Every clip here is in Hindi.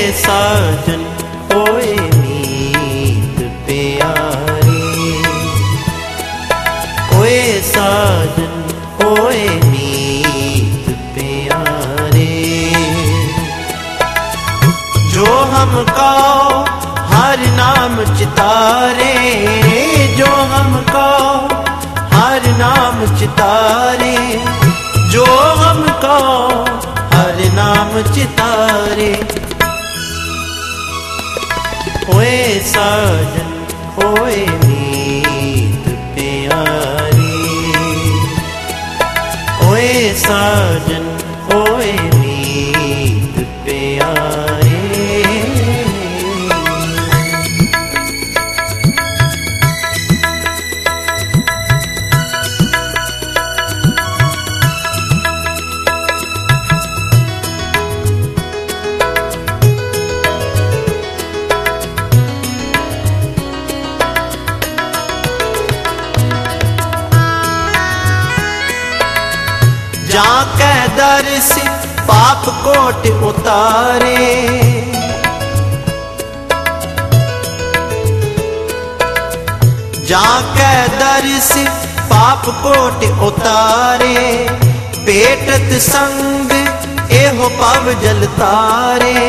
साजन ओए मीत प्यारे, ओए साजन ओए मीत प्यारे। जो हमको हर नाम चितारे, जो हमको हर नाम चितारे, जो हमको हर नाम चितारे। ओए साजन ओए मीत प्यारे, ओए साजन ओए मीत प्यारे। जाके दर से पाप कोट उतारे, जाके दर से पाप कोट उतारे। पेटत संग एहो पव जल तारे,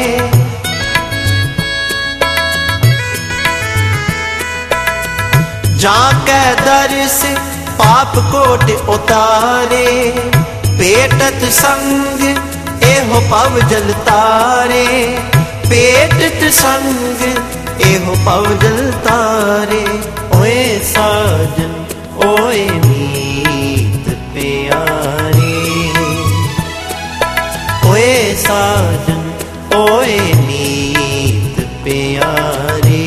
जाके दर से पाप कोट उतारे। पेटत संग एहो पव जल तारे, पेटत संग एहो पव जल तारे। ओए साजन ओए मीत प्यारे, ओए साजन ओए मीत प्यारे।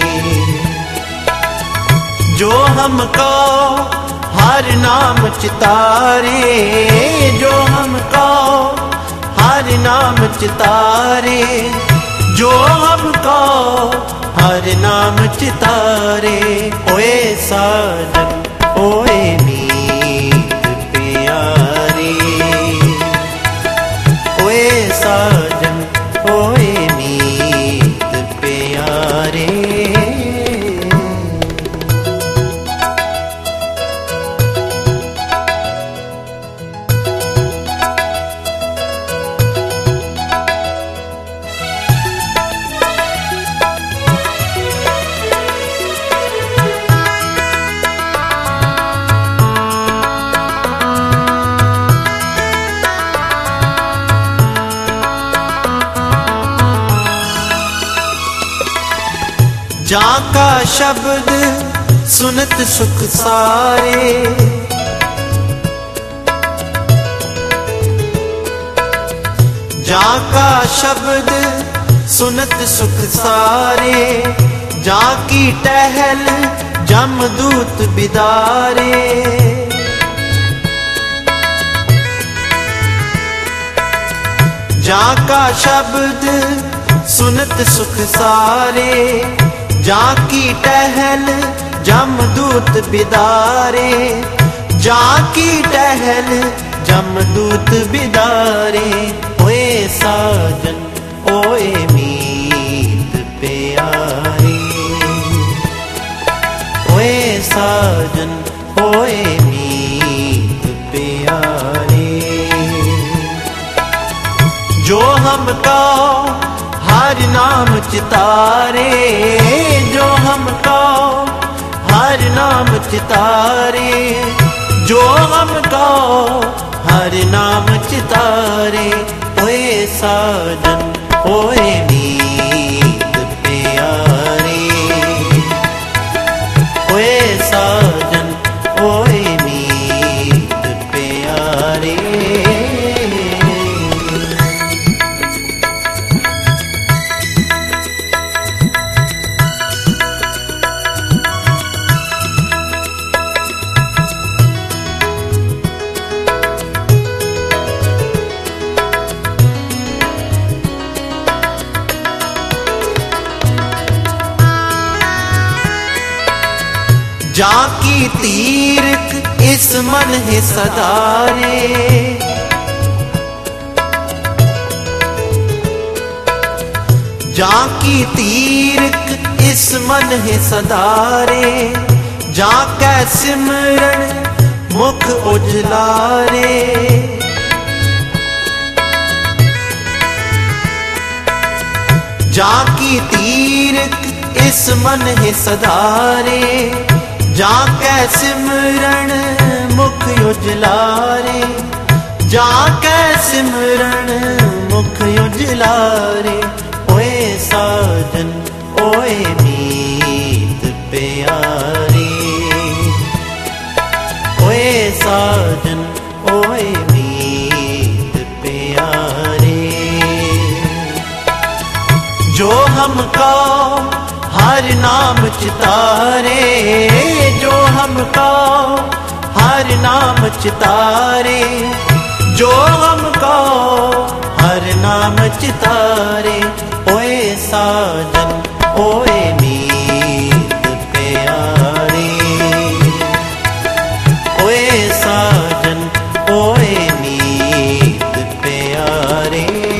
जो हमको हर नाम चितारे, जो हमको हर नाम चितारे, जो हमको हर नाम चितारे। ओए साजन ओए मीत प्यारे, ओए साजन ओए मीत प्यारे। जाका शब्द सुनत सुख सारे, जाका शब्द सुनत सुख सारे। जाकी टहल जमदूत बिदारे, जाका शब्द सुनत सुख सारे। जाकी टहल जमदूत बिदारे, जाकी टहल जमदूत बिदारे। ओए साजन ओए मीत प्यारे, ओए साजन ओए मीत प्यारे। जो हमको हर नाम चितारे, जो हमको हर नाम चितारे, जो हमको हर नाम चितारे। ओए साजन ओए मीत प्यारे, ओए साजन ओए मीत प्यारे। जाकी तीर्थ इस मन है सदारे, जाकी तीरक इस मन है सदारे, जाकै सिमरन मुख उजलारे। जाकी तीरक इस मन है सदारे, जाकै सिमरन मुख उजलारे। जाकै सिमरन मुख उजलारे। ओए साजन ओए मीत प्यारे, ओए साजन ओए मीत प्यारे। जो हमको हर नाम चितारे, जो हमको हर नाम चितारे, जो हमको हर नाम चितारे। ओए साजन ओए मीत प्यारे, ओए साजन ओए मीत प्यारे।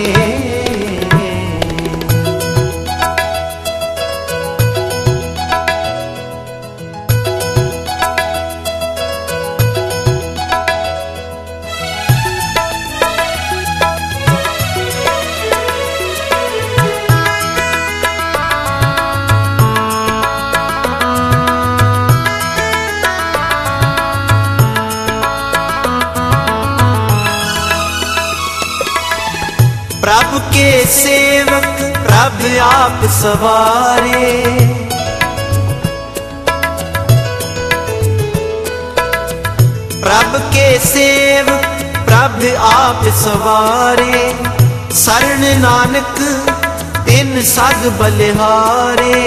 प्रभु के सेवक प्रभु आप सवारे, प्रभु के सेवक प्रभु आप सवारे। शरण नानक तिन सद बलिहारे।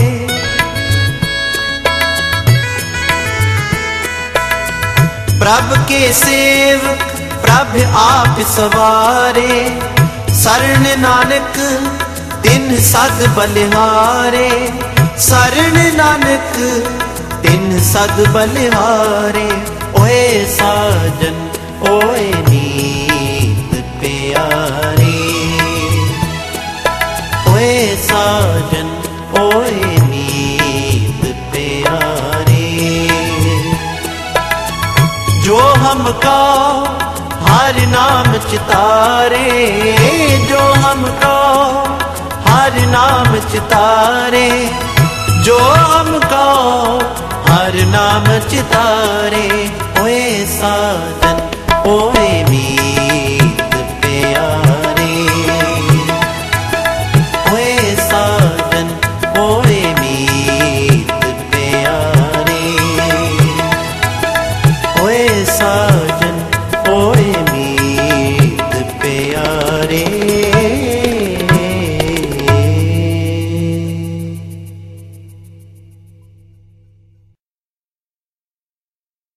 प्रभु के सेवक प्रभु आप सवारे। शरण नानक तिन सद बलिहारे। शरण नानक तिन सद बलिहारे। ओए साजन ओए मीत प्यारे, ओए साजन ओए मीत प्यारे। जो हमको हर नाम चितारे, जो हमको हर नाम चितारे, जो हमको हर नाम चितारे। ओए साजन ओए मीत